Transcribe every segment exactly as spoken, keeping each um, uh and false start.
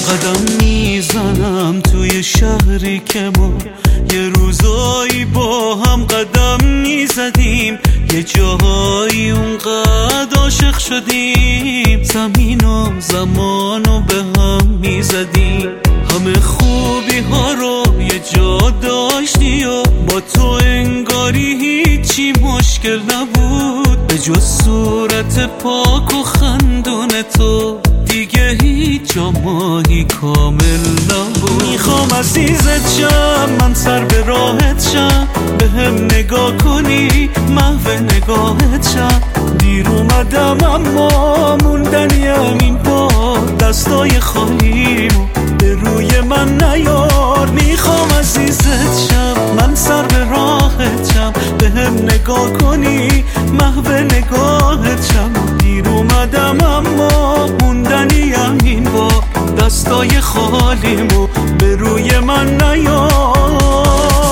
قدم میزنم توی شهری که ما یه روزایی با هم قدم میزدیم، یه جاهایی اونقدر عاشق شدیم، زمین و زمان رو به هم میزدیم، همه خوبی ها رو یه جا داشتی و با تو انگاری هیچی مشکل نبود، به جز صورت پاک و خندون تو دیگه هیچ جا ماهی کامل نبود. میخوام عزیزت شم، من سر به راحت شم، به هم نگاه کنی محو نگاهت شم، دیر اومدم اما موندنیم این بار، دستای خالیمو به روی من نیار. میخوام عزیزت شم، من سر به راحت شم، به هم نگاه کنی محو نگاهت شم، دیر اومدم اما موندنیم این بار، دستای خالیمو به روی من نیار.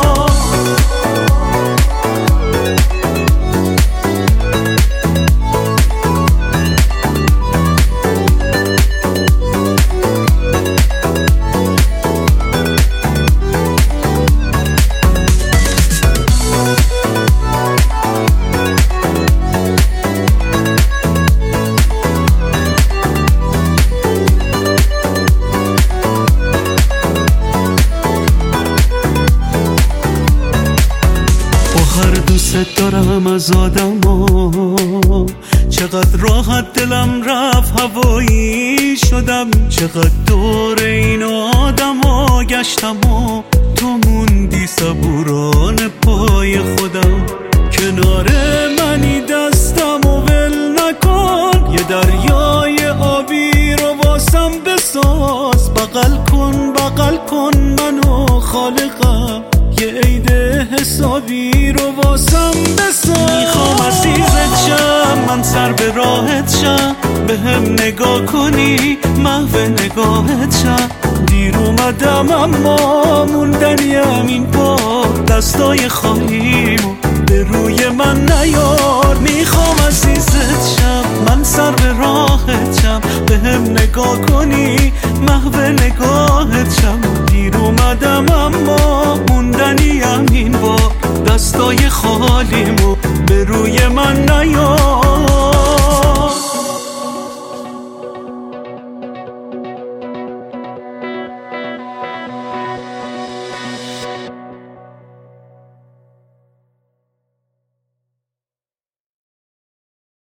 دوست دارم از آدم ها، چقدر راحت دلم رفت هوایی شدم، چقدر دور این آدم ها گشتم و تو موندی صبوران پای خودم، کنار منی دستم و ول نکن، یه دریای آبی رو واسم بساز، بغل کن بغل کن منو خالقم، یه عید حسابی رو واسم بساز. میخوام عزیزت شم، من سر به راحت شم، به هم نگاه کنی محو نگاهت شم، دیر اومدم اما موندنیم این بار، دستای خالیمو به روی من نیار. میخوام عزیزت شم، من سر به راحت شم، به هم نگاه کنی محو نگاهت شم، دیر اومدم اما موندنیم این بار، دستای خالیمو به روی من نیار.